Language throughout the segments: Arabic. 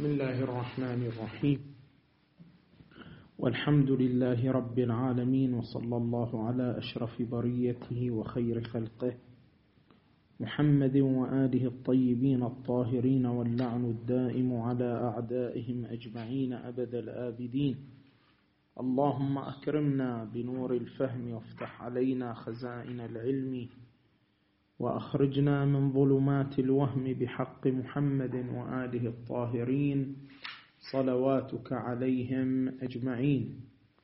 بسم الله الرحمن الرحيم والحمد لله رب العالمين وصلى الله على أشرف بريته وخير خلقه محمد وآله الطيبين الطاهرين واللعن الدائم على أعدائهم أجمعين أبد الآبدين. اللهم أكرمنا بنور الفهم وافتح علينا خزائن العلم وأخرجنا من ظلمات الوهم بحق محمد وآله الطاهرين صلواتك عليهم أجمعين.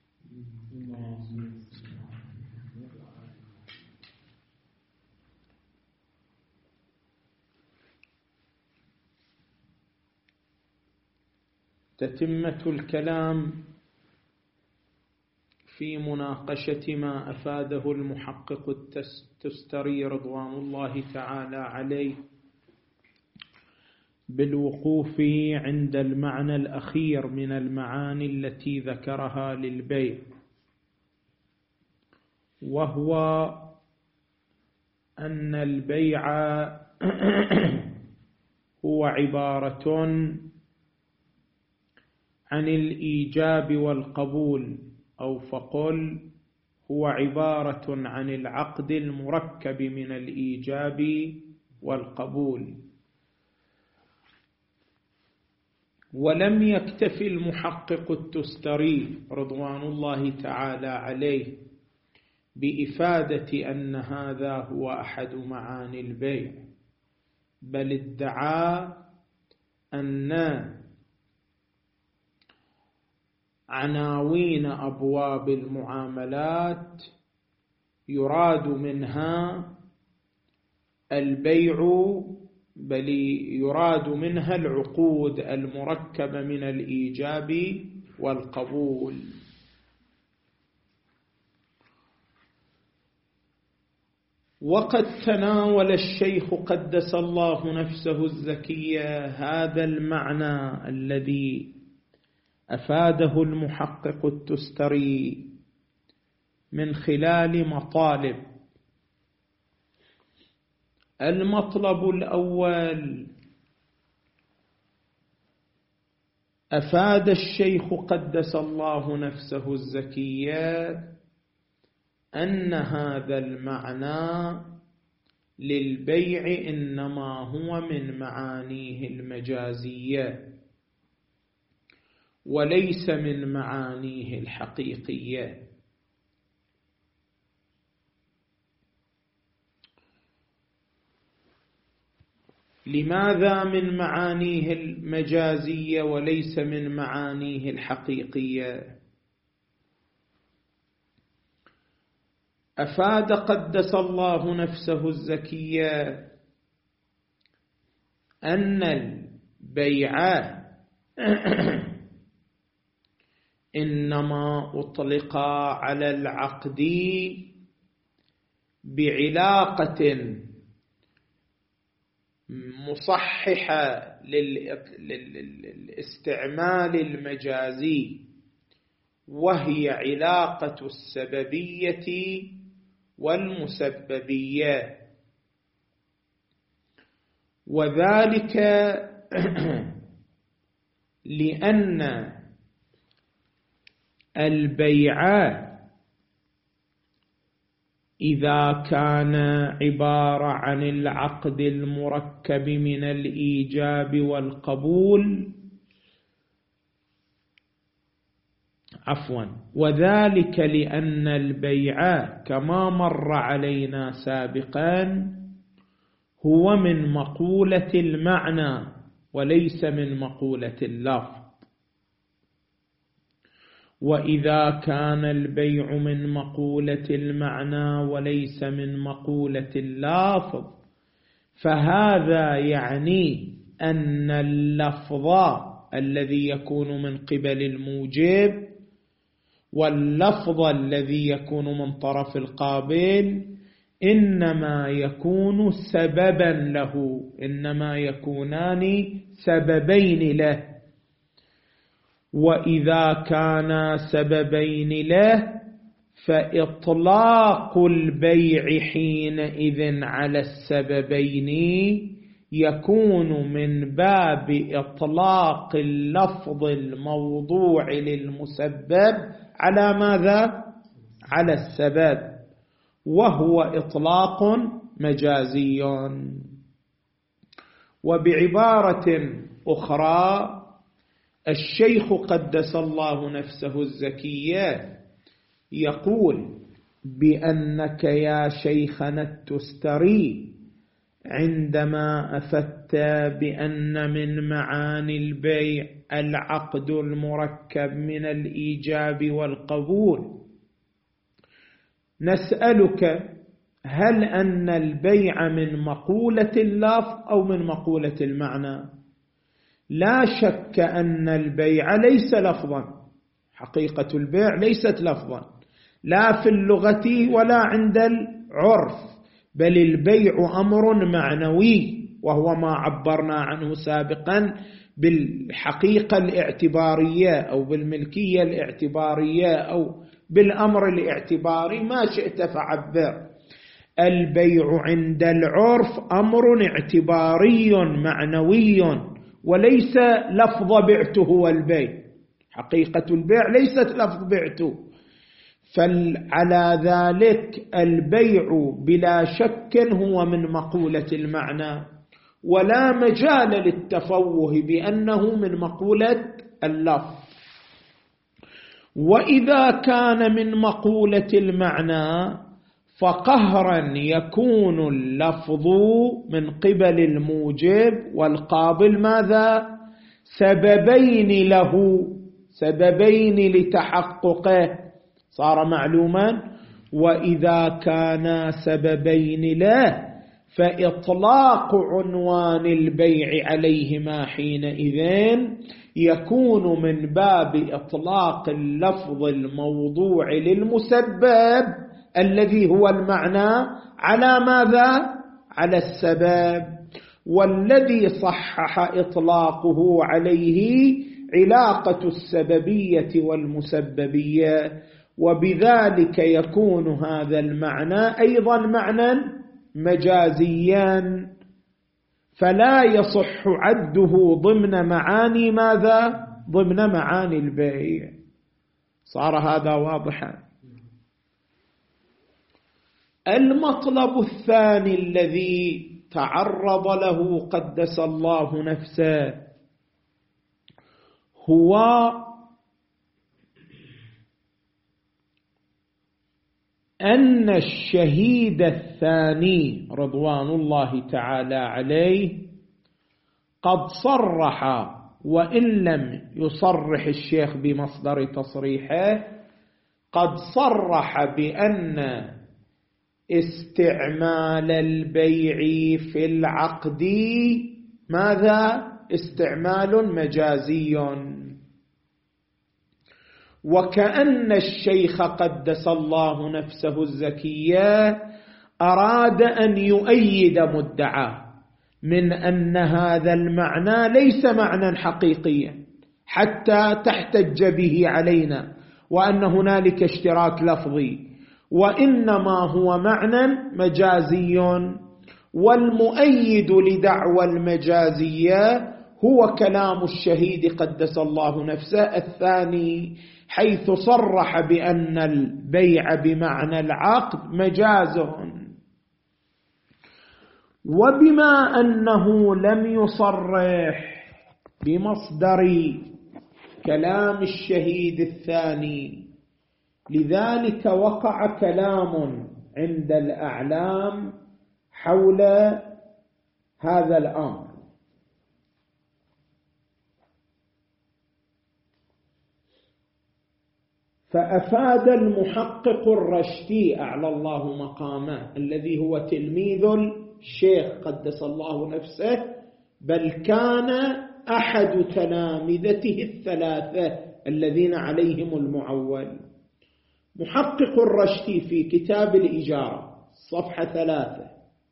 تتمة الكلام في مناقشة ما أفاده المحقق التستري رضوان الله تعالى عليه بالوقوف عند المعنى الأخير من المعاني التي ذكرها للبيع، وهو أن البيع هو عبارة عن الإيجاب والقبول، أو فقل هو عبارة عن العقد المركب من الإيجاب والقبول. ولم يكتف المحقق التستري رضوان الله تعالى عليه بإفادة أن هذا هو أحد معاني البيع، بل ادعى أن عناوين أبواب المعاملات يراد منها البيع، بل يراد منها العقود المركبة من الإيجاب والقبول. وقد تناول الشيخ قدس الله نفسه الزكية هذا المعنى الذي أفاده المحقق التستري من خلال مطالب. المطلب الأول، أفاد الشيخ قدس الله نفسه الزكية أن هذا المعنى للبيع إنما هو من معانيه المجازية وليس من معانيه الحقيقية. لماذا من معانيه المجازية وليس من معانيه الحقيقية؟ أفاد قدس الله نفسه الزكية أن البيع إنما أطلق على العقد بعلاقة مصححة للاستعمال المجازي، وهي علاقة السببية والمسببية، وذلك لأن البيع إذا كان عبارة عن العقد المركب من الإيجاب والقبول وذلك لأن البيع كما مر علينا سابقا هو من مقولة المعنى وليس من مقولة اللفظ. وإذا كان البيع من مقولة المعنى وليس من مقولة اللفظ، فهذا يعني أن اللفظ الذي يكون من قبل الموجب واللفظ الذي يكون من طرف القابل إنما يكون سببا له، إنما يكونان سببين له. وإذا كانا سببين له فإطلاق البيع حينئذ على السببين يكون من باب إطلاق اللفظ الموضوع للمسبب على ماذا؟ على السبب، وهو إطلاق مجازي. وبعبارة أخرى، الشيخ قدس الله نفسه الزكية يقول بأنك يا شيخنا التستري عندما أفدت بأن من معاني البيع العقد المركب من الإيجاب والقبول، نسألك هل أن البيع من مقولة اللفظ أو من مقولة المعنى؟ لا شك أن البيع ليس لفظا، حقيقة البيع ليست لفظا لا في اللغة ولا عند العرف، بل البيع أمر معنوي، وهو ما عبرنا عنه سابقا بالحقيقة الاعتبارية أو بالملكية الاعتبارية أو بالأمر الاعتباري، ما شئت فعبر. البيع عند العرف أمر اعتباري معنوي وليس لفظ بعته هو البيع، حقيقة البيع ليست لفظ بعته. فعلى ذلك البيع بلا شك هو من مقولة المعنى، ولا مجال للتفوه بأنه من مقولة اللفظ. وإذا كان من مقولة المعنى فقهرا يكون اللفظ من قبل الموجب والقابل ماذا؟ سببين له، سببين لتحققه، صار معلوما. وإذا كان سببين له فإطلاق عنوان البيع عليهما حينئذ يكون من باب إطلاق اللفظ الموضوع للمسبب الذي هو المعنى على ماذا؟ على السبب. والذي صحح إطلاقه عليه علاقة السببية والمسببية، وبذلك يكون هذا المعنى أيضا معنى مجازيا، فلا يصح عده ضمن معاني ماذا؟ ضمن معاني البيع. صار هذا واضحا. المطلب الثاني الذي تعرض له قدس الله نفسه هو أن الشهيد الثاني رضوان الله تعالى عليه قد صرح، وإن لم يصرح الشيخ بمصدر تصريحه، قد صرح بأن استعمال البيع في العقد ماذا؟ استعمال مجازي. وكأن الشيخ قدس الله نفسه الزكية أراد أن يؤيد مدعاه من أن هذا المعنى ليس معنى حقيقيا حتى تحتج به علينا وأن هنالك اشتراك لفظي، وإنما هو معنى مجازي. والمؤيد لدعوى المجازية هو كلام الشهيد قدس الله نفسه الثاني، حيث صرح بأن البيع بمعنى العقد مجاز. وبما أنه لم يصرح بمصدر كلام الشهيد الثاني، لذلك وقع كلام عند الأعلام حول هذا الأمر. فأفاد المحقق الرشتي أعلى الله مقامه الذي هو تلميذ الشيخ قدس الله نفسه، بل كان أحد تلامذته الثلاثة الذين عليهم المعول، محقق الرشتي في كتاب الإجارة صفحة 3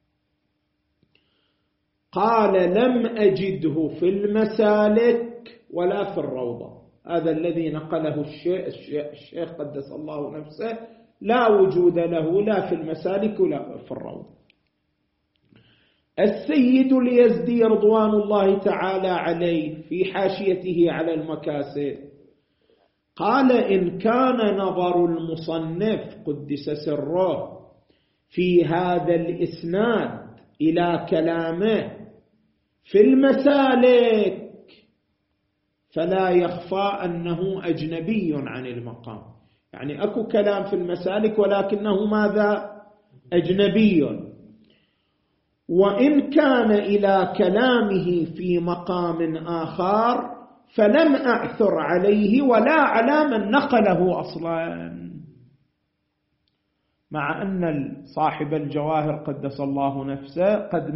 قال: لم أجده في المسالك ولا في الروضة. هذا الذي نقله الشيخ قدس الله نفسه لا وجود له لا في المسالك ولا في الروضة. السيد اليزدي رضوان الله تعالى عليه في حاشيته على المكاسب قال: إن كان نظر المصنف قدس سره في هذا الإسناد إلى كلامه في المسالك فلا يخفى أنه أجنبي عن المقام. يعني أكو كلام في المسالك ولكنه ماذا؟ أجنبي. وإن كان إلى كلامه في مقام آخر فلم أعثر عليه ولا على من نقله أصلا. مع أن صاحب الجواهر قدس الله نفسه قد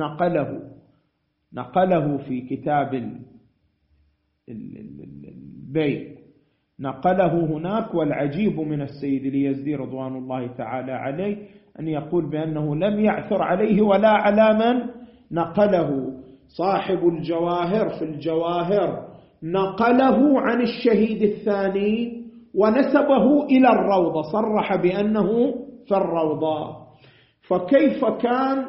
نقله في كتاب البيع، نقله هناك. والعجيب من السيد اليزدي رضوان الله تعالى عليه أن يقول بأنه لم يعثر عليه ولا على من نقله. صاحب الجواهر في الجواهر نقله عن الشهيد الثاني ونسبه إلى الروضة، صرح بأنه في الروضة. فكيف كان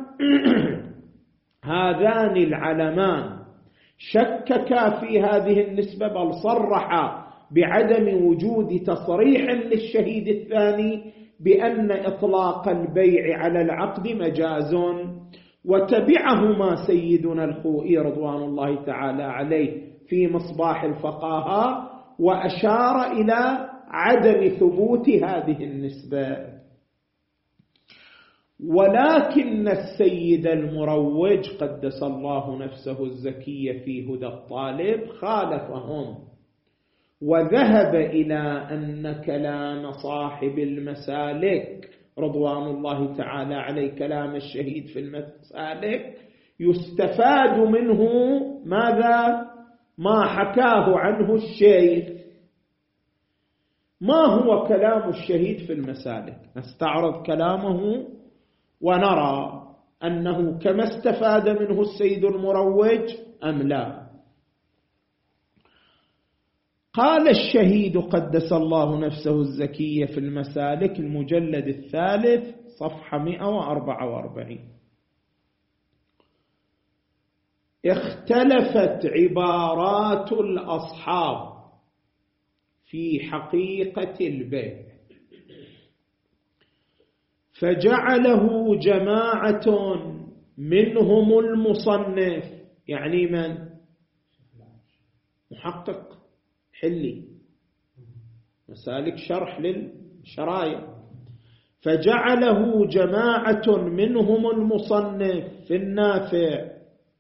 هذان العلمان شككا في هذه النسبة، بل صرح بعدم وجود تصريح للشهيد الثاني بأن إطلاق البيع على العقد مجاز. وتبعهما سيدنا الخوئي رضوان الله تعالى عليه في مصباح الفقاهة وأشار إلى عدم ثبوت هذه النسبة. ولكن السيد المروج قدس الله نفسه الزكية في هدى الطالب خالفهم وذهب إلى أن كلام صاحب المسالك رضوان الله تعالى عليه، كلام الشهيد في المسالك، يستفاد منه ماذا؟ ما حكاه عنه الشيخ. ما هو كلام الشهيد في المسالك؟ نستعرض كلامه ونرى أنه كما استفاد منه السيد المروج أم لا. قال الشهيد قدس الله نفسه الزكية في المسالك المجلد الثالث صفحة 144: اختلفت عبارات الأصحاب في حقيقة البيع، فجعله جماعة منهم المصنف، يعني من؟ محقق حلي مسالك شرح للشرايع، فجعله جماعة منهم المصنف في النافع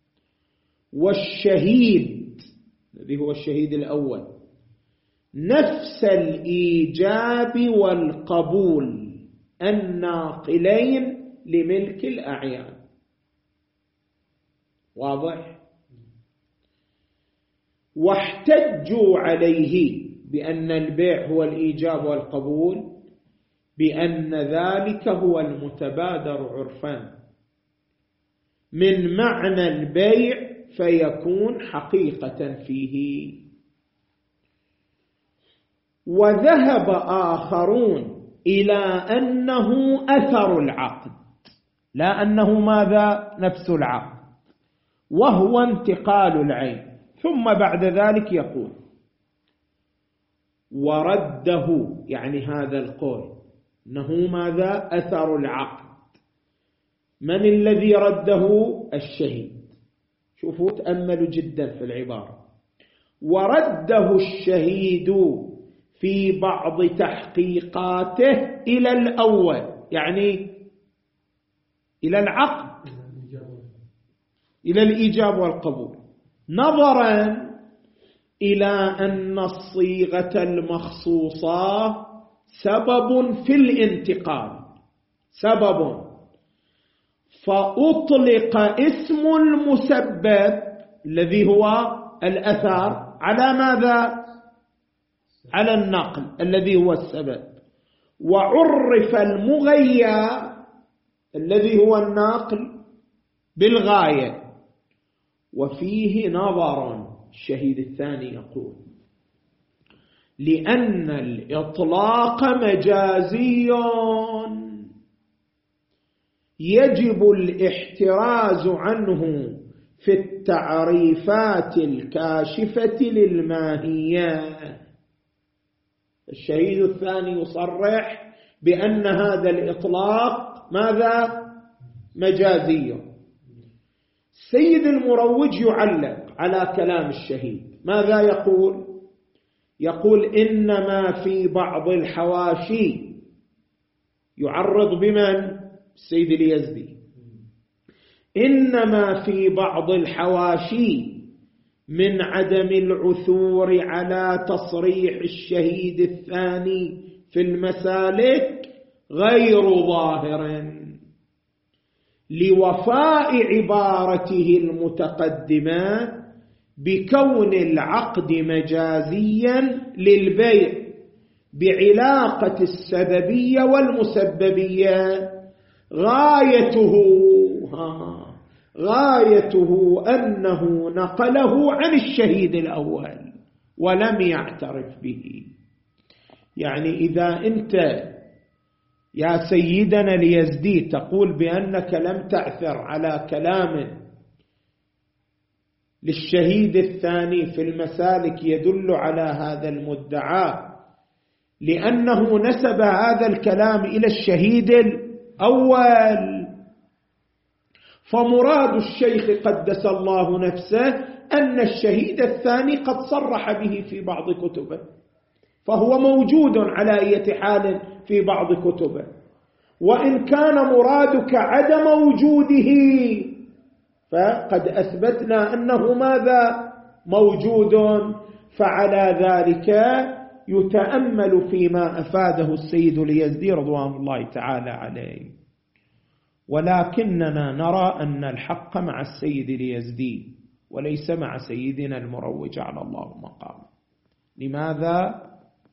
والشهيد الذي هو الشهيد الأول نفس الإيجاب والقبول الناقلين لملك الأعيان. واضح؟ واحتجوا عليه بأن البيع هو الإيجاب والقبول بأن ذلك هو المتبادر عرفا من معنى البيع فيكون حقيقة فيه. وذهب آخرون إلى أنه أثر العقد لا أنه ماذا؟ نفس العقد، وهو انتقال العين. ثم بعد ذلك يقول: ورده، يعني هذا القول أنه ماذا؟ أثر العقد. من الذي رده؟ الشهيد. شوفوا تأملوا جدا في العبارة. ورده الشهيد في بعض تحقيقاته إلى الأول، يعني إلى العقد، إلى الإيجاب والقبول، نظرا إلى أن الصيغة المخصوصة سبب في الانتقال، سبب، فأطلق اسم المسبب الذي هو الأثر على ماذا؟ على النقل الذي هو السبب، وعرف المغير الذي هو الناقل بالغاية. وفيه نظر. الشهيد الثاني يقول: لأن الإطلاق مجازي، يجب الاحتراز عنه في التعريفات الكاشفة للماهية. الشهيد الثاني يصرح بأن هذا الإطلاق ماذا؟ مجازي. السيد المروج يعلق على كلام الشهيد، ماذا يقول؟ يقول إنما في بعض الحواشي، يعرض بمن؟ السيد اليزدي. إنما في بعض الحواشي من عدم العثور على تصريح الشهيد الثاني في المسالك غير ظاهر لوفاء عبارته المتقدمة بكون العقد مجازيا للبيع بعلاقة السببية والمسببية، غايته أنه نقله عن الشهيد الأول ولم يعترف به. يعني إذا أنت يا سيدنا اليزدي تقول بأنك لم تعثر على كلام للشهيد الثاني في المسالك يدل على هذا المدعى لأنه نسب هذا الكلام إلى الشهيد الأول، فمراد الشيخ قدس الله نفسه أن الشهيد الثاني قد صرح به في بعض كتبه، فهو موجود على أي حال في بعض كتبه. وإن كان مرادك عدم وجوده فقد أثبتنا أنه ماذا؟ موجود. فعلى ذلك يتأمل فيما أفاده السيد اليزدي رضوان الله تعالى عليه. ولكننا نرى أن الحق مع السيد اليزدي وليس مع سيدنا المروج على الله مقام. لماذا؟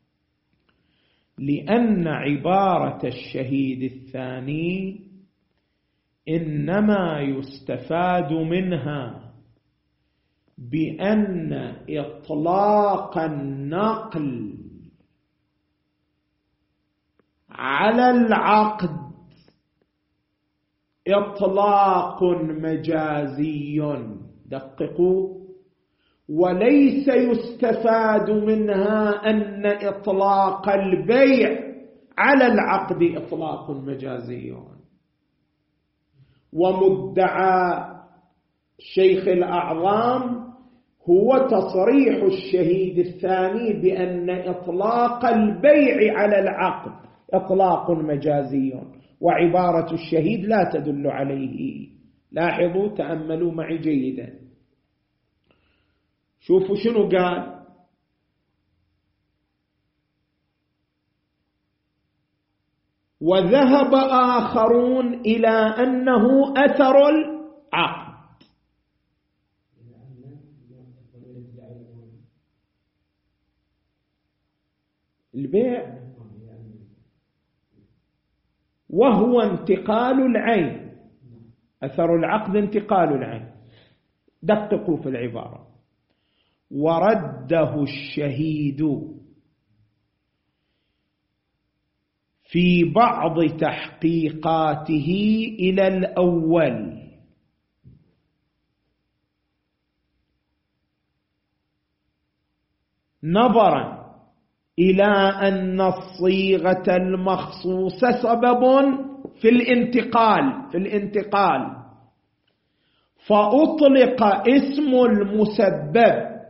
لأن عبارة الشهيد الثاني إنما يستفاد منها بأن إطلاق النقل على العقد إطلاق مجازي، دققوا، وليس يستفاد منها أن إطلاق البيع على العقد إطلاق مجازي. ومدعى الشيخ الأعظم هو تصريح الشهيد الثاني بأن إطلاق البيع على العقد إطلاق مجازي، وعبارة الشهيد لا تدل عليه. لاحظوا، تأملوا معي جيدا، شوفوا شنو قال. وذهب آخرون إلى أنه أثر العقد. البيع وهو انتقال العين، أثر العقد انتقال العين. دققوا في العبارة. ورده الشهيد في بعض تحقيقاته إلى الأول نظرا إلى أن الصيغة المخصوصة سبب في الانتقال فأطلق اسم المسبب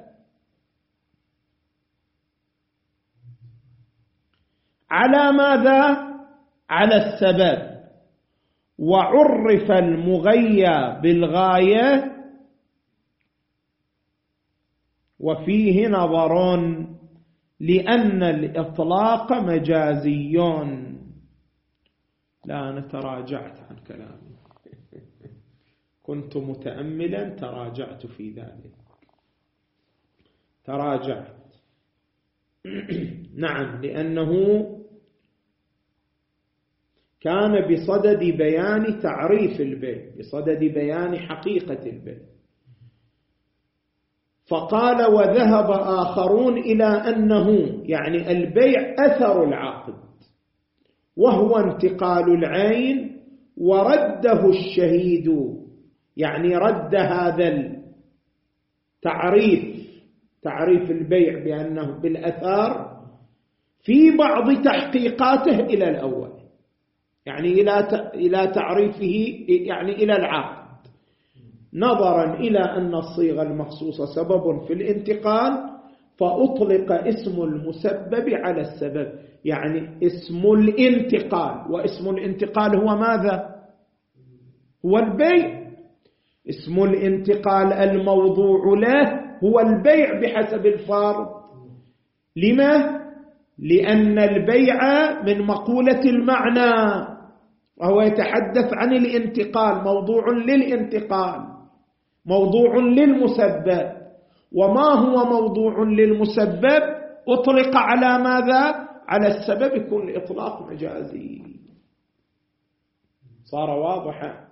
على ماذا؟ على السبب، وعرف المغيى بالغاية، وفيه نظر لأن الإطلاق مجازي. لا، أنا تراجعت عن كلامي كنت متأملا تراجعت في ذلك، تراجعت نعم، لأنه كان بصدد بيان تعريف البيع، بصدد بيان حقيقة البيع. فقال وذهب آخرون إلى أنه يعني البيع أثر العقد وهو انتقال العين، ورده الشهيد، يعني رد هذا تعريف البيع بأنه بالأثار في بعض تحقيقاته إلى الأول، يعني إلى تعريفه، يعني إلى العقد، نظرا إلى أن الصيغة المخصوصة سبب في الانتقال فأطلق اسم المسبب على السبب، يعني اسم الانتقال، واسم الانتقال هو ماذا؟ هو البيع. اسم الانتقال الموضوع له هو البيع بحسب الفرض. لما؟ لأن البيع من مقولة المعنى، وهو يتحدث عن الانتقال، موضوع للانتقال، موضوع للمسبب. وما هو موضوع للمسبب أطلق على ماذا؟ على السبب، يكون الإطلاق مجازي. صار واضحا؟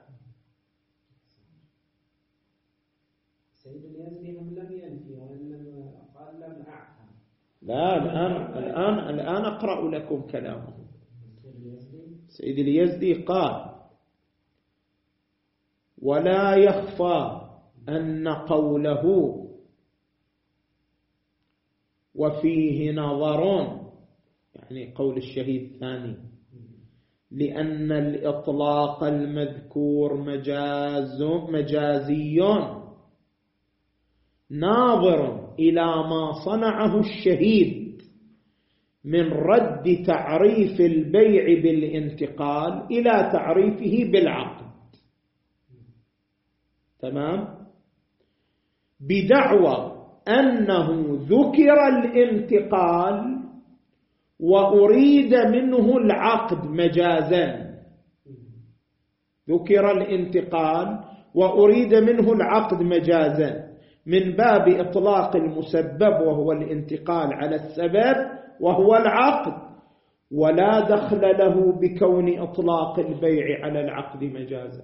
سيد اليزدي هم لم ينفي وإنما قال لم أعفى. لا، الآن أقرأ لكم كلامه. سيد اليزدي قال: ولا يخفى أن قوله وفيه نظر، يعني قول الشهيد الثاني، لأن الإطلاق المذكور مجازي ناظر إلى ما صنعه الشهيد من رد تعريف البيع بالانتقال إلى تعريفه بالعقد، تمام، بدعوى أنه ذكر الانتقال وأريد منه العقد مجازا. ذكر الانتقال وأريد منه العقد مجازا من باب إطلاق المسبب وهو الانتقال على السبب وهو العقد، ولا دخل له بكون إطلاق البيع على العقد مجازا،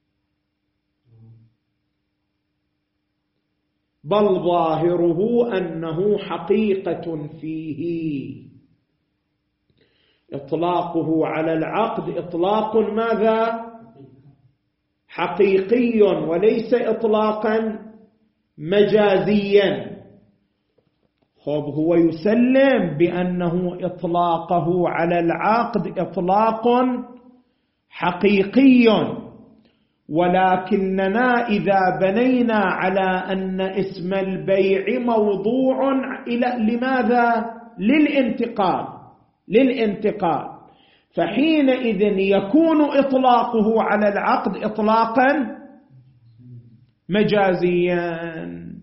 بل ظاهره أنه حقيقة فيه. إطلاقه على العقد إطلاق ماذا؟ حقيقي، وليس إطلاقا مجازيا. هو يسلم بأنه إطلاقه على العقد إطلاق حقيقي، ولكننا إذا بنينا على أن اسم البيع موضوع لماذا؟ للانتقال، فحينئذ يكون إطلاقه على العقد إطلاقا مجازيا.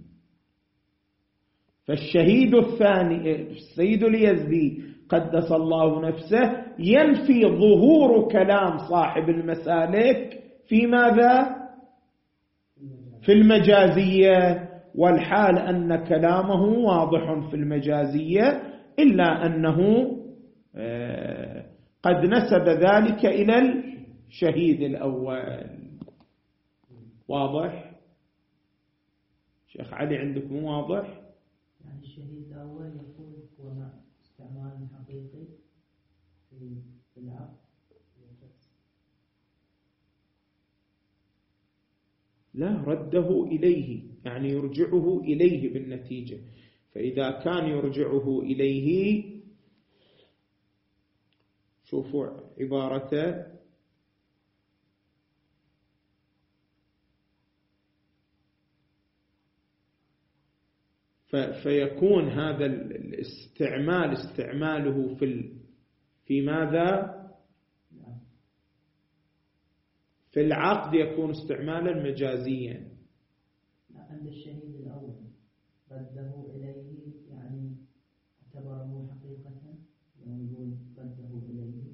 فالشهيد الثاني السيد اليزدي قدس الله نفسه ينفي ظهور كلام صاحب المسالك في ماذا؟ في المجازية، والحال أن كلامه واضح في المجازية، إلا أنه قد نسب ذلك إلى الشهيد الأول. واضح؟ شيخ علي عندك مو واضح؟ يعني الشهيد الأول يقول هو استعمال حقيقي في العقد. لا، رده إليه، يعني يرجعه إليه بالنتيجة. فإذا كان يرجعه إليه، شوفوا عبارته: فيكون هذا الاستعمال استعماله في ماذا؟ في العقد يكون استعمالا مجازيا. عند الشهيد الأول رده إليه، يعني اعتبره حقيقة، يقول رده إليه.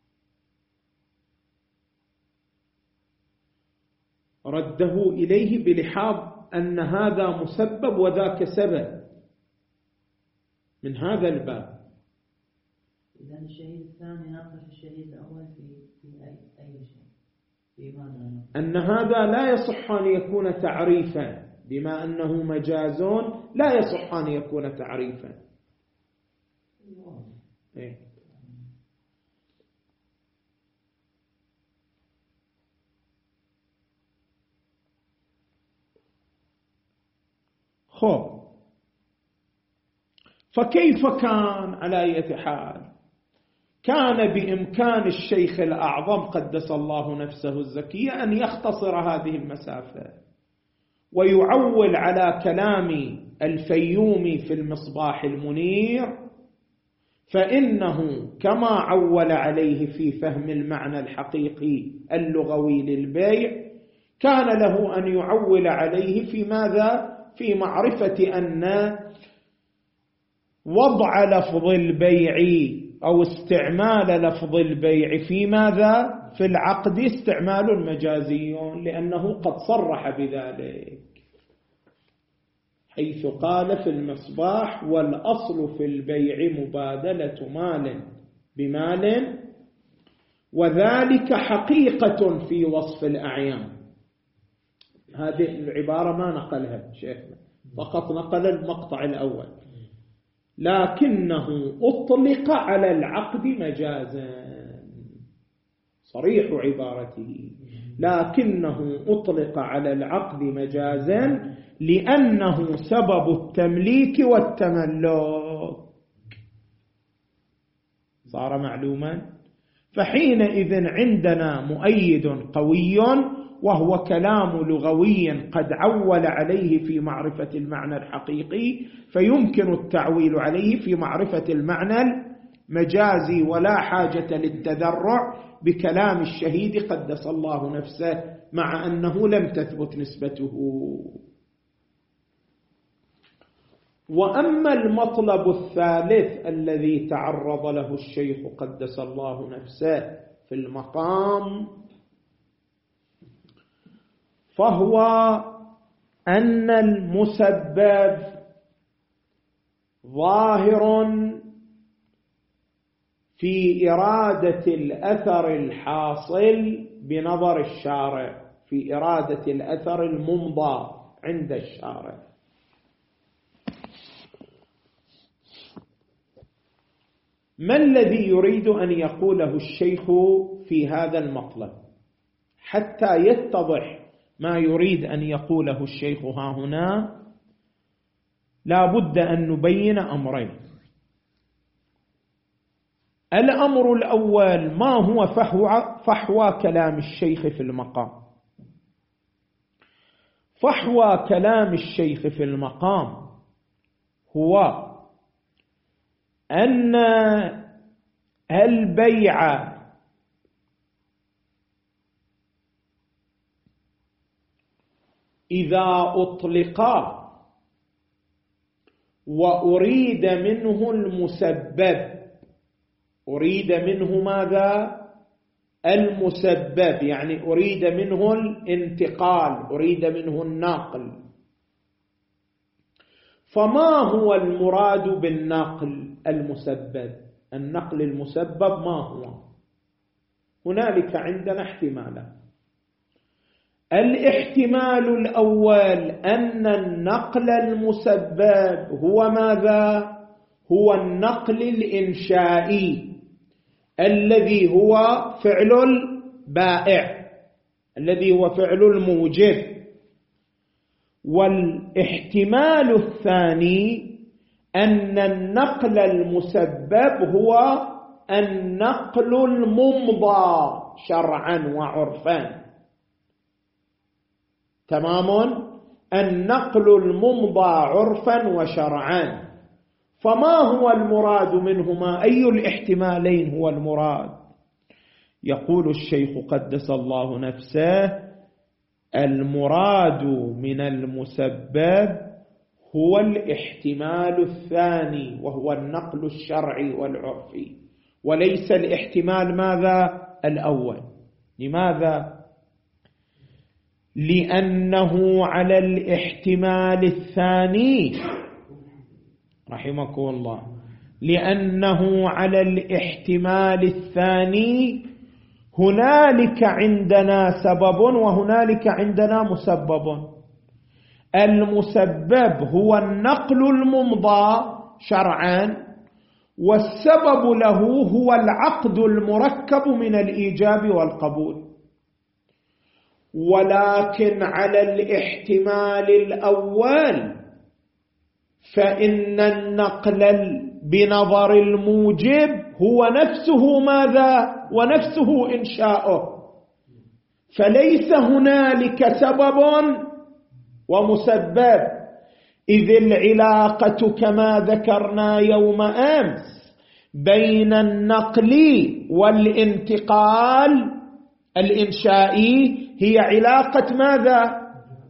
رده إليه بلحاظ أن هذا مسبب وذاك سبب، من هذا الباب. إذا الشهيد الثاني ناقش الشهيد الأول في أي شيء، في ماذا؟ أن هذا لا يصح أن يكون تعريفا، بما أنه مجازون لا يصح أن يكون تعريفا. إيه؟ خب فكيف كان؟ على أي حال كان بإمكان الشيخ الأعظم قدس الله نفسه الزكية أن يختصر هذه المسافة ويعول على كلام الفيومي في المصباح المنير، فإنه كما عول عليه في فهم المعنى الحقيقي اللغوي للبيع كان له أن يعول عليه في ماذا؟ في معرفة أن وضع لفظ البيع أو استعمال لفظ البيع في ماذا؟ في العقد استعمال مجازي، لأنه قد صرح بذلك حيث قال في المصباح: والأصل في البيع مبادلة مال بمال، وذلك حقيقة في وصف الأعيان. هذه العبارة ما نقلها شيخنا، فقط نقل المقطع الأول، لكنه أطلق على العقد مجازا، صريح عبارته، لكنه أطلق على العقد مجازا لأنه سبب التمليك والتملك. صار معلوما؟ فحينئذ عندنا مؤيد قوي وهو كلام لغوي قد عول عليه في معرفة المعنى الحقيقي، فيمكن التعويل عليه في معرفة المعنى المجازي، ولا حاجة للتذرع بكلام الشهيد قدس الله نفسه مع أنه لم تثبت نسبته. وأما المطلب الثالث الذي تعرض له الشيخ قدس الله نفسه في المقام، فهو أن المسبب ظاهر في إرادة الأثر الحاصل بنظر الشارع، في إرادة الأثر الممضى عند الشارع. ما الذي يريد أن يقوله الشيخ في هذا المطلب؟ حتى يتضح ما يريد أن يقوله الشيخ ها هنا لا بد أن نبين أمرين. الأمر الأول: ما هو فحوى كلام الشيخ في المقام؟ فحوى كلام الشيخ في المقام هو أن البيع إذا أطلق وأريد منه المسبب، أريد منه ماذا؟ المسبب، يعني أريد منه الانتقال، أريد منه النقل. فما هو المراد بالنقل المسبب؟ النقل المسبب ما هو؟ هنالك عندنا احتمالات. الاحتمال الأول أن النقل المسبب هو ماذا؟ هو النقل الإنشائي الذي هو فعل البائع، الذي هو فعل الموجب. والاحتمال الثاني أن النقل المسبب هو النقل الممضى شرعا وعرفا. تمام؟ النقل الممضى عرفا وشرعا. فما هو المراد منهما؟ أي الاحتمالين هو المراد؟ يقول الشيخ قدس الله نفسه: المراد من المسبب هو الاحتمال الثاني وهو النقل الشرعي والعرفي، وليس الاحتمال ماذا؟ الأول. لماذا؟ لأنه على الاحتمال الثاني رحمكم الله، لأنه على الاحتمال الثاني هنالك عندنا سبب وهنالك عندنا مسبب. المسبب هو النقل الممضى شرعا، والسبب له هو العقد المركب من الإيجاب والقبول. ولكن على الاحتمال الأول فإن النقل بنظر الموجب هو نفسه ماذا؟ ونفسه إنشاؤه، فليس هنالك سبب ومسبب، إذ العلاقة كما ذكرنا يوم أمس بين النقل والانتقال الإنشائي هي علاقة ماذا؟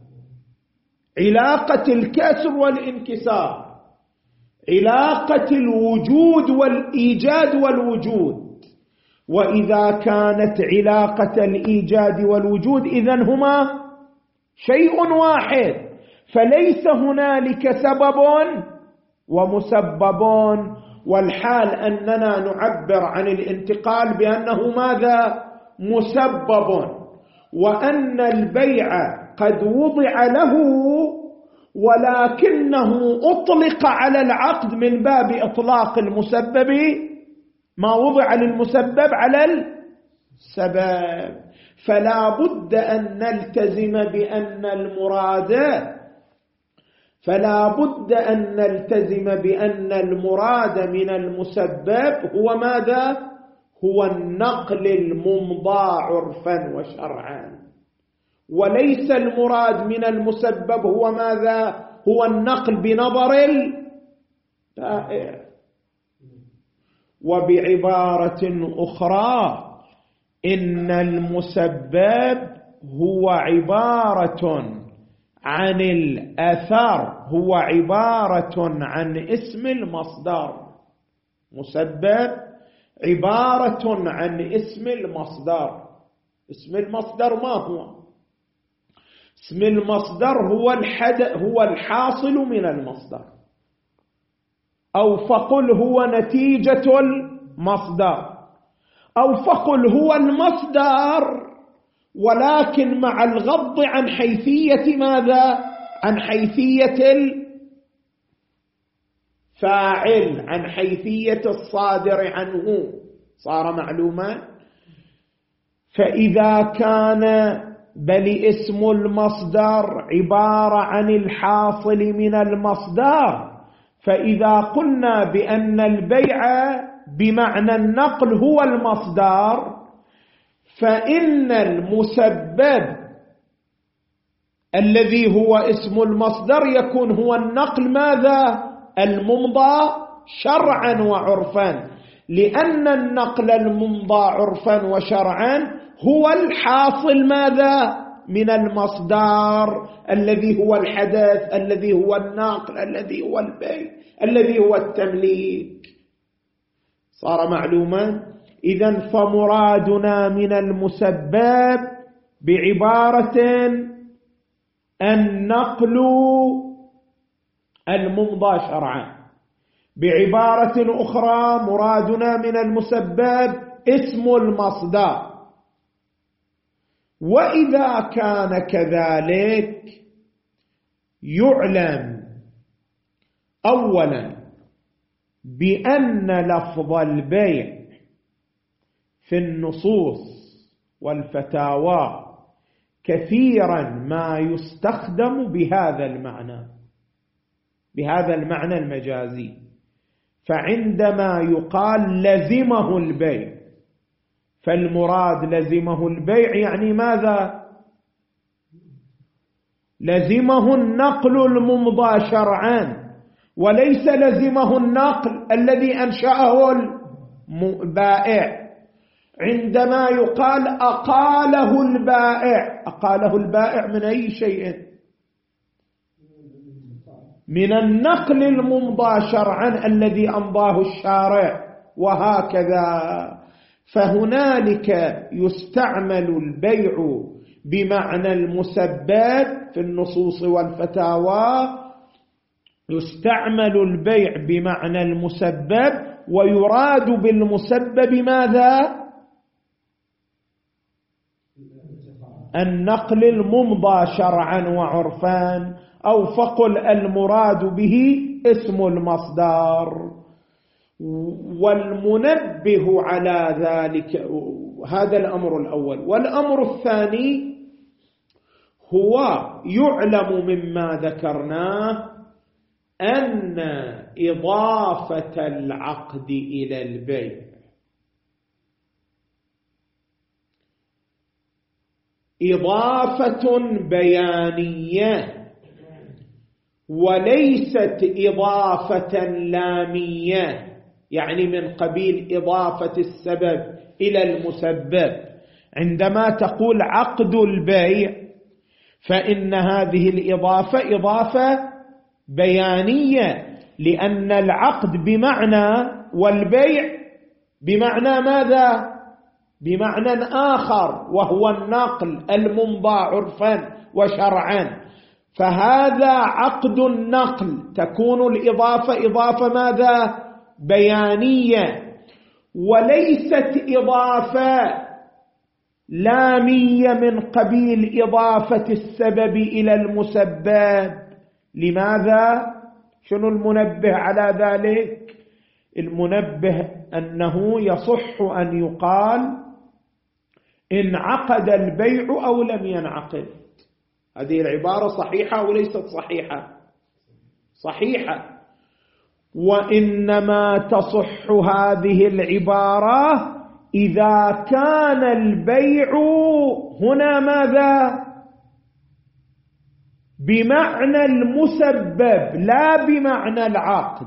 علاقة الكسر والانكسار، علاقة الوجود والإيجاد والوجود. وإذا كانت علاقة الإيجاد والوجود إذن هما شيء واحد، فليس هنالك سبب ومسبب. والحال أننا نعبر عن الانتقال بأنه ماذا؟ مسبب، وأن البيع قد وضع له ولكنه أطلق على العقد من باب إطلاق المسبب ما وضع للمسبب على السبب. فلا بد أن نلتزم بأن المراد من المسبب هو ماذا؟ هو النقل الممضى عرفا وشرعا، وليس المراد من المسبب هو ماذا؟ هو النقل بنظر البائع. وبعبارة أخرى إن المسبب هو عبارة عن الأثر، هو عبارة عن اسم المصدر. مسبب عبارة عن اسم المصدر. اسم المصدر ما هو؟ اسم المصدر هو الحاصل من المصدر، أو فقل هو نتيجة المصدر، أو فقل هو المصدر ولكن مع الغض عن حيثية ماذا؟ عن حيثية الفاعل، عن حيثية الصادر عنه، صار معلوما. فإذا كان بل اسم المصدر عبارة عن الحاصل من المصدر، فإذا قلنا بأن البيع بمعنى النقل هو المصدر، فإن المسبب الذي هو اسم المصدر يكون هو النقل ماذا؟ الممضى شرعا وعرفا، لأن النقل الممضى عرفا وشرعا هو الحاصل ماذا؟ من المصدر الذي هو الحدث، الذي هو النقل، الذي هو البيع، الذي هو التمليك. صار معلوما؟ إذن فمرادنا من المسبب بعبارة النقل الممضى شرعا. بعبارة أخرى مرادنا من المسبب اسم المصدر. وإذا كان كذلك يعلم أولا بأن لفظ البيع في النصوص والفتاوى كثيرا ما يستخدم بهذا المعنى المجازي. فعندما يقال لزمه البيع، فالمراد لزمه البيع يعني ماذا؟ لزمه النقل الممضى شرعا، وليس لزمه النقل الذي أنشأه البائع. عندما يقال أقاله البائع من أي شيء؟ من النقل الممضى شرعا الذي أمضاه الشارع، وهكذا. فهنالك يستعمل البيع بمعنى المسبب في النصوص والفتاوى، يستعمل البيع بمعنى المسبب، ويراد بالمسبب ماذا؟ النقل الممضى شرعا وعرفان، أو فقل المراد به اسم المصدر. والمنبه على ذلك هذا الأمر الأول. والأمر الثاني هو يعلم مما ذكرناه أن إضافة العقد إلى البيع إضافة بيانية وليست إضافة لامية، يعني من قبيل إضافة السبب إلى المسبب. عندما تقول عقد البيع فإن هذه الإضافة إضافة بيانية، لأن العقد بمعنى والبيع بمعنى ماذا؟ بمعنى آخر، وهو النقل الممضى عرفا وشرعا. فهذا عقد النقل، تكون الإضافة إضافة ماذا؟ بيانية، وليست إضافة لامية من قبيل إضافة السبب إلى المسبب. لماذا؟ شنو المنبه على ذلك؟ المنبه أنه يصح أن يقال إن عقد البيع أو لم ينعقد. هذه العبارة صحيحة أو ليست صحيحة؟ صحيحة. وإنما تصح هذه العبارة إذا كان البيع هنا ماذا؟ بمعنى المسبب لا بمعنى العقد،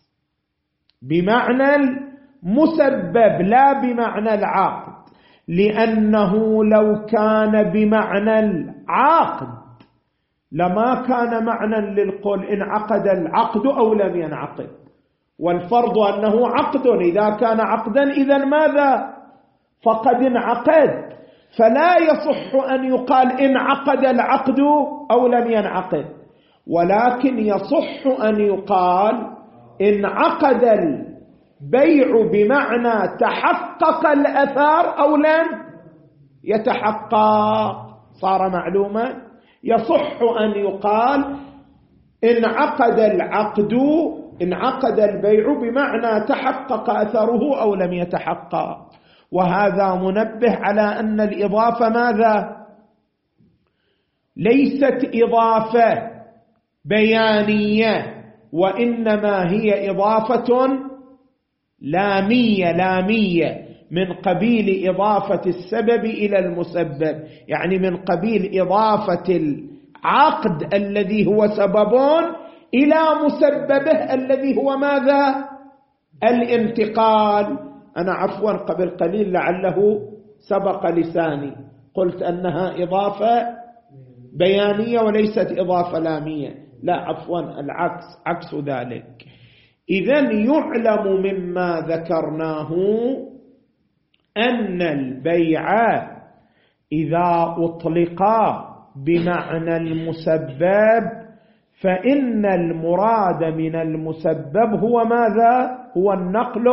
بمعنى المسبب لا بمعنى العقد، لأنه لو كان بمعنى العقد لما كان معنى للقول إن عقد العقد أو لم ينعقد، والفرض أنه عقد. إذا كان عقدا إذن ماذا؟ فقد انعقد، فلا يصح أن يقال إن عقد العقد أو لم ينعقد، ولكن يصح أن يقال إن عقد البيع بمعنى تحقق الأثار أو لم يتحقق. صار معلوما؟ يصح أن يقال إن عقد البيع بمعنى تحقق أثره أو لم يتحقق. وهذا منبه على أن الإضافة ماذا؟ ليست إضافة بيانية، وإنما هي إضافة لامية من قبيل إضافة السبب إلى المسبب، يعني من قبيل إضافة العقد الذي هو سبب إلى مسببه الذي هو ماذا؟ الانتقال. أنا عفوا قبل قليل لعله سبق لساني قلت أنها إضافة بيانية وليست إضافة لامية، لا عفوا العكس، عكس ذلك. إذن يعلم مما ذكرناه أن البيع إذا أطلق بمعنى المسبب فإن المراد من المسبب هو ماذا؟ هو النقل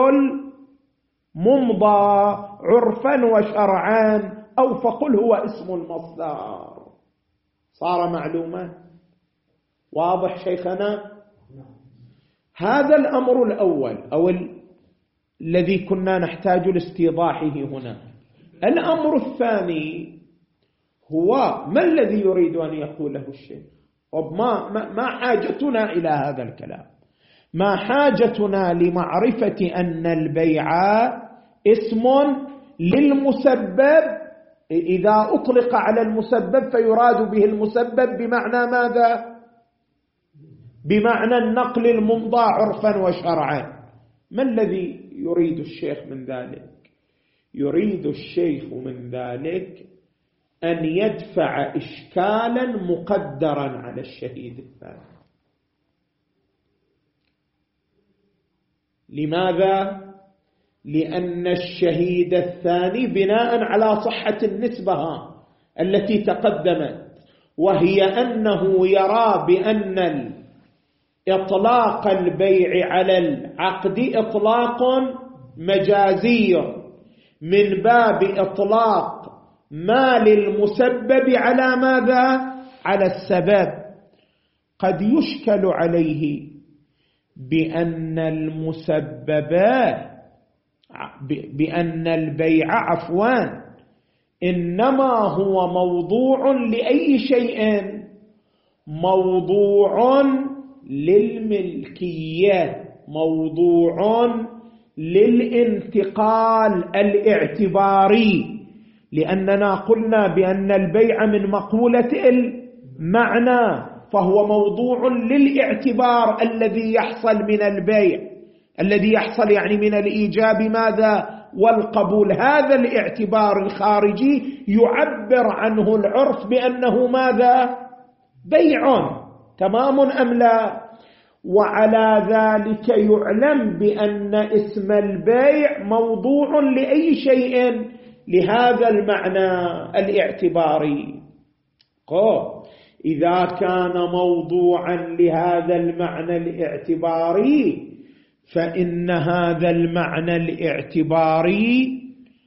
الممضى عرفا وشرعا، أو فقل هو اسم المصدر. صار معلومة؟ واضح شيخنا؟ هذا الأمر الأول أو الذي كنا نحتاج لاستيضاحه هنا. الأمر الثاني هو ما الذي يريد أن يقوله الشيخ؟ ما حاجتنا إلى هذا الكلام؟ ما حاجتنا لمعرفة أن البيع اسم للمسبب، إذا أطلق على المسبب فيراد به المسبب بمعنى ماذا؟ بمعنى النقل الممضى عرفا وشرعا. ما الذي يريد الشيخ من ذلك؟ يريد الشيخ من ذلك أن يدفع إشكالا مقدرا على الشهيد الثاني. لماذا؟ لأن الشهيد الثاني بناء على صحة النسبة التي تقدمت، وهي أنه يرى بأن إطلاق البيع على العقد إطلاق مجازي من باب إطلاق ما للمسبب على ماذا؟ على السبب. قد يشكل عليه بأن بأن البيع إنما هو موضوع لأي شيء؟ موضوع للملكية، موضوع للانتقال الاعتباري، لأننا قلنا بأن البيع من مقولة المعنى، فهو موضوع للاعتبار الذي يحصل من البيع، الذي يحصل يعني من الإيجاب ماذا؟ والقبول. هذا الاعتبار الخارجي يعبر عنه العرف بأنه ماذا؟ بيع، تمام أم لا؟ وعلى ذلك يعلم بأن اسم البيع موضوع لأي شيء؟ لهذا المعنى الاعتباري. إذا كان موضوعا لهذا المعنى الاعتباري فإن هذا المعنى الاعتباري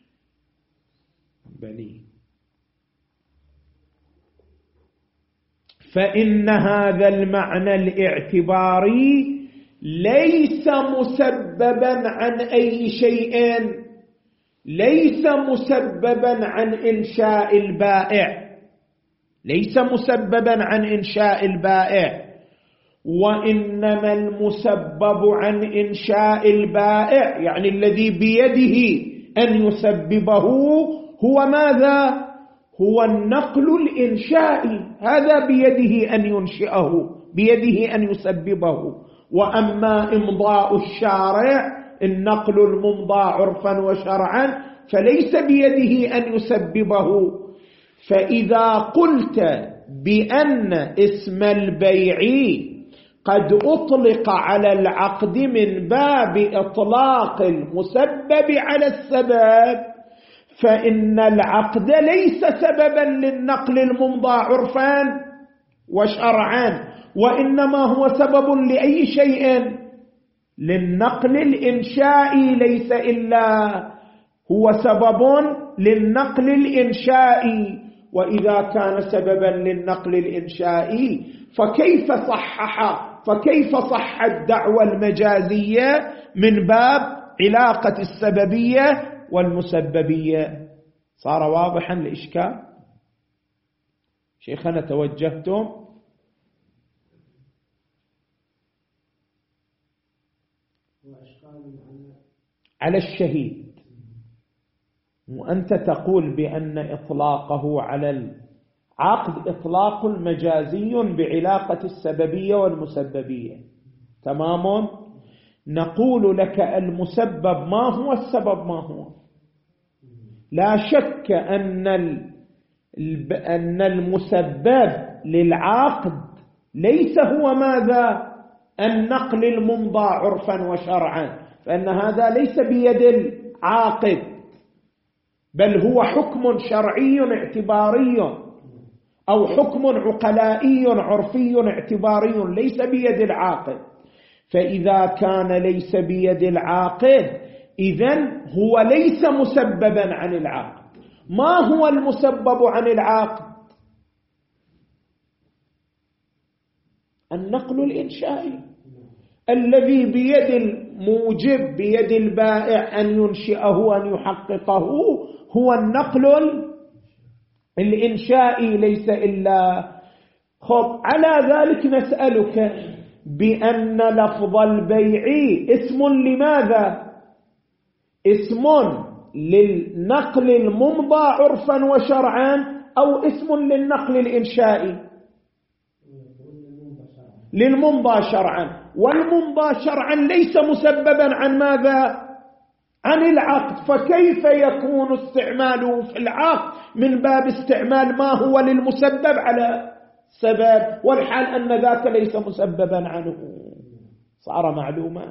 ليس مسببا عن أي شيء، ليس مسببا عن إنشاء البائع، ليس مسببا عن إنشاء البائع، وإنما المسبب عن إنشاء البائع يعني الذي بيده أن يسببه هو ماذا؟ هو النقل الإنشائي، هذا بيده أن ينشئه، بيده أن يسببه. وأما إمضاء الشارع، النقل الممضى عرفا وشرعا، فليس بيده أن يسببه. فإذا قلت بأن اسم البيع قد أطلق على العقد من باب إطلاق المسبب على السبب، فإن العقد ليس سببا للنقل الممضى عرفا وشرعا، وإنما هو سبب لأي شيء؟ للنقل الإنشائي، ليس إلا هو سبب للنقل الإنشائي. وإذا كان سببا للنقل الإنشائي فكيف صح الدعوة المجازية من باب علاقة السببية والمسببية؟ صار واضحا الإشكال؟ شيخنا توجهتم؟ على الشهيد، وأنت تقول بأن إطلاقه على العقد إطلاق مجازي بعلاقة السببية والمسببية، تمام؟ نقول لك المسبب ما هو، السبب ما هو. لا شك أن المسبب للعقد ليس هو ماذا؟ النقل الممضى عرفا وشرعا، فإن هذا ليس بيد العاقد، بل هو حكم شرعي اعتباري أو حكم عقلائي عرفي اعتباري ليس بيد العاقد. فإذا كان ليس بيد العاقد إذن هو ليس مسببا عن العاقد. ما هو المسبب عن العاقد؟ النقل الإنشائي الذي بيد الموجب، بيد البائع أن ينشئه أن يحققه، هو النقل الإنشائي ليس إلا. على ذلك نسألك بأن لفظ البيع اسم لماذا؟ اسم للنقل الممضى عرفا وشرعا أو اسم للنقل الإنشائي؟ للممضى شرعا، والممضى شرعا ليس مسببا عن ماذا؟ عن العقد، فكيف يكون استعماله في العقد من باب استعمال ما هو للمسبب على سبب، والحال أن ذاك ليس مسببا عنه؟ صار معلوما.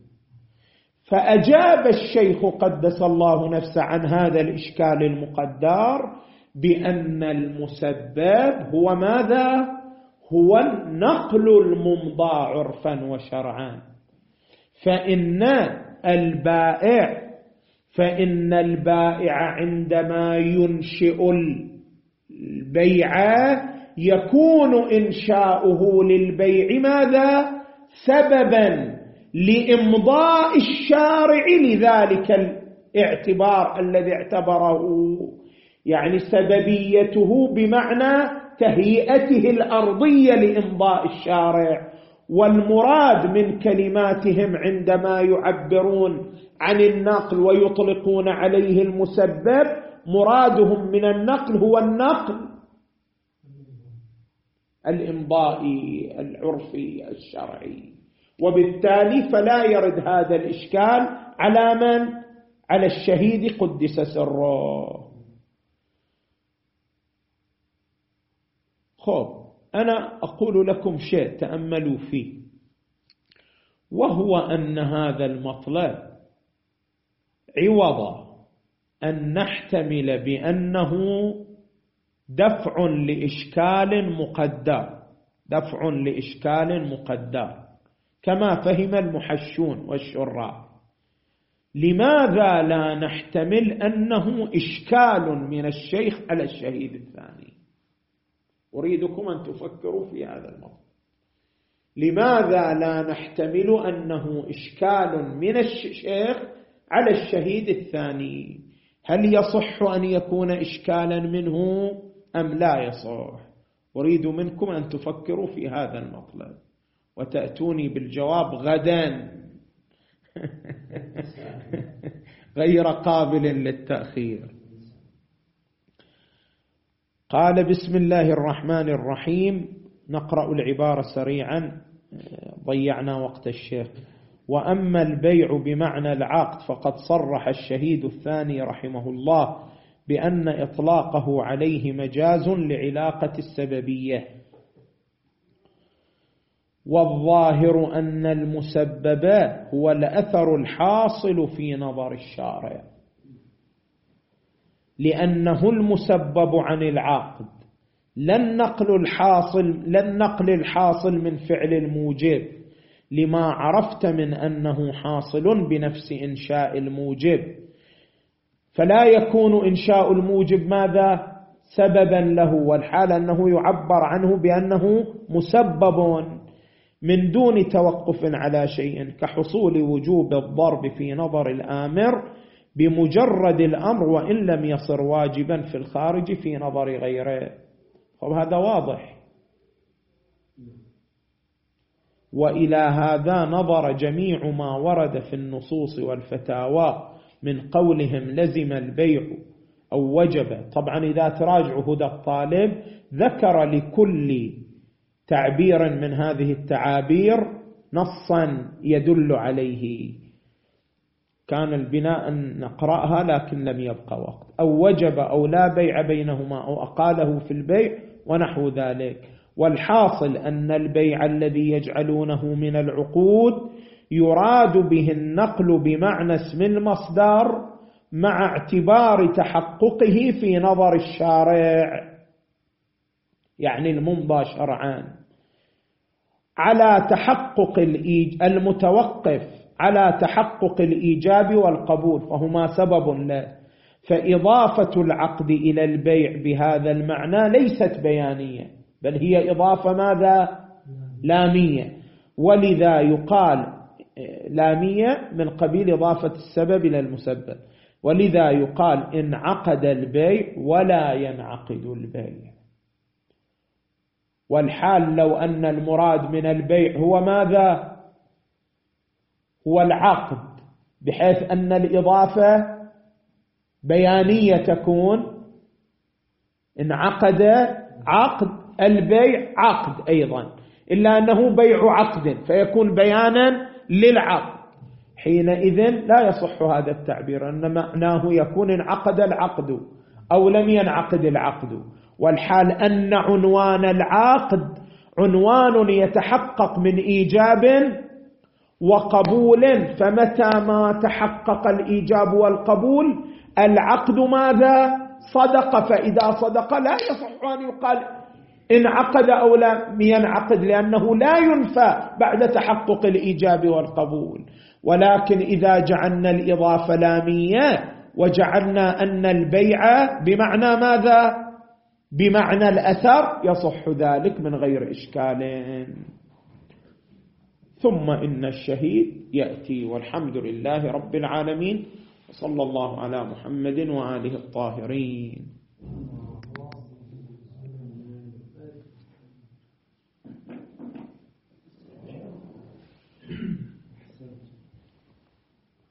فأجاب الشيخ قدس الله نفسه عن هذا الإشكال المقدر بأن المسبب هو ماذا؟ هو النقل الممضى عرفا وشرعا. فإن البائع عندما ينشئ البيع يكون إنشاؤه للبيع ماذا؟ سببا لإمضاء الشارع لذلك الاعتبار الذي اعتبره، يعني سببيته بمعنى تهيئته الأرضية لإمضاء الشارع، والمراد من كلماتهم عندما يعبرون عن النقل ويطلقون عليه المسبب مرادهم من النقل هو النقل الإمضائي العرفي الشرعي، وبالتالي فلا يرد هذا الإشكال على من؟ على الشهيد قدس سره. خب، أنا أقول لكم شيء تأملوا فيه، وهو أن هذا المطلب عوض أن نحتمل بأنه دفع لإشكال مقدر كما فهم المحشون والشراح، لماذا لا نحتمل أنه إشكال من الشيخ على الشهيد الثاني؟ أريدكم أن تفكروا في هذا الموضوع. لماذا لا نحتمل أنه إشكال من الشيخ على الشهيد الثاني؟ هل يصح أن يكون إشكالا منه أم لا يصح؟ أريد منكم أن تفكروا في هذا المطلب وتأتوني بالجواب غدا غير قابل للتأخير. قال: بسم الله الرحمن الرحيم. نقرأ العبارة سريعا، ضيعنا وقت الشيخ. وأما البيع بمعنى العقد فقد صرح الشهيد الثاني رحمه الله بأن إطلاقه عليه مجاز لعلاقة السببية، والظاهر أن المسبب هو الأثر الحاصل في نظر الشارع، لأنه المسبب عن العقد، لا النقل الحاصل من فعل الموجب، لما عرفت من أنه حاصل بنفس إنشاء الموجب، فلا يكون إنشاء الموجب ماذا؟ سببا له، والحال أنه يعبر عنه بأنه مسبب من دون توقف على شيء، كحصول وجوب الضرب في نظر الآمر بمجرد الأمر وإن لم يصر واجبا في الخارج في نظر غيره. وهذا واضح. وإلى هذا نظر جميع ما ورد في النصوص والفتاوى من قولهم لزم البيع أو وجب. طبعا إذا تراجع هدى الطالب ذكر لكل تعبير من هذه التعابير نصا يدل عليه، كان البناء أن نقرأها لكن لم يبقى وقت. أو وجب أو لا بيع بينهما أو أقاله في البيع ونحو ذلك. والحاصل أن البيع الذي يجعلونه من العقود يراد به النقل بمعنى اسم المصدر مع اعتبار تحققه في نظر الشارع، يعني الممضى شرعان، على تحقق المتوقف على تحقق الإيجاب والقبول، فهما سبب له. فإضافة العقد إلى البيع بهذا المعنى ليست بيانية، بل هي إضافة ماذا؟ لامية. ولذا يقال لامية من قبيل إضافة السبب إلى المسبب، ولذا يقال إن عقد البيع ولا ينعقد البيع. والحال لو أن المراد من البيع هو ماذا؟ هو العقد، بحيث أن الإضافة بيانية تكون إن عقد عقد البيع عقد أيضا، إلا أنه بيع عقد فيكون بيانا للعقد. حينئذ لا يصح هذا التعبير، أن معناه يكون انعقد العقد أو لم ينعقد العقد. والحال أن عنوان العقد عنوان يتحقق من إيجاب وقبول، فمتى ما تحقق الإيجاب والقبول العقد ماذا؟ صدق. فإذا صدق لا يصح أن يقال انعقد أو لم ينعقد، لأنه لا ينفى بعد تحقق الإيجاب والقبول. ولكن إذا جعلنا الإضافة لامية وجعلنا أن البيع بمعنى ماذا؟ بمعنى الأثر، يصح ذلك من غير إشكال. ثم إن الشهيد يأتي، والحمد لله رب العالمين، وصلى الله على محمد وآله الطاهرين.